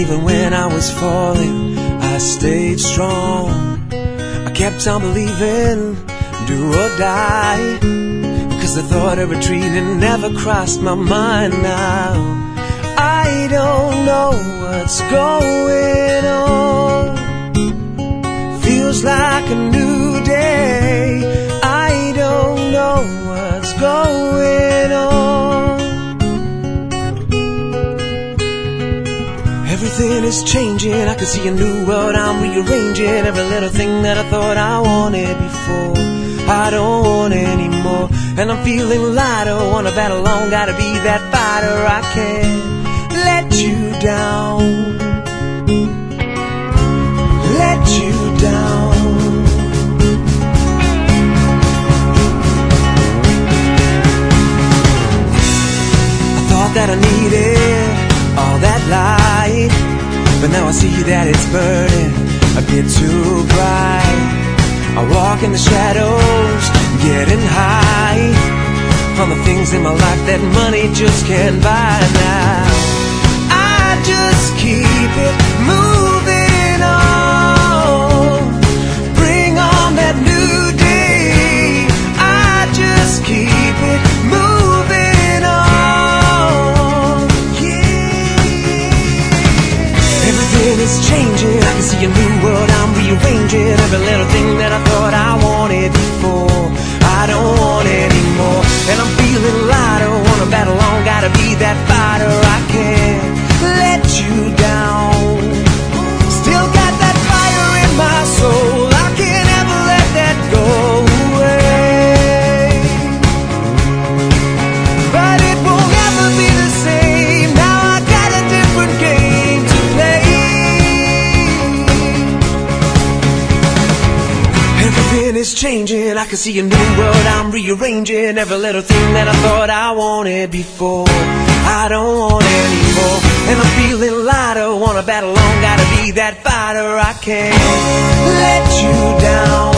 even when I was falling, I stayed strong. I kept on believing, do or die, because the thought of retreating never crossed my mind now. I don't know what's going on. Feels like a new day. I don't know what's going on. Everything is changing, I can see a new world, I'm rearranging every little thing that I thought I wanted before. I don't want anymore, and I'm feeling lighter, wanna battle on, gotta be that fighter. I can't let you down, let you down. I thought that I needed all that light, but now I see that it's burning a bit too bright. I walk in the shadows, getting high on the things in my life that money just can't buy now. I just keep it moving on, bring on that new day. I just keep it moving on, yeah. Everything is changing, I can see a new world, I'm rearranging every little thing that I thought I wanted before. I don't want anymore, and I'm feeling lighter, wanna battle on, gotta be that fighter. I can't let you down, still got that fire in my soul, I can't ever let that go away. But it won't ever be the same, now I got a different game to play. Everything is changing, I can see a new world, I'm rearranging every little thing that I thought I wanted before. I don't want anymore, and I'm feeling lighter, wanna battle on, gotta be that fighter. I can't let you down.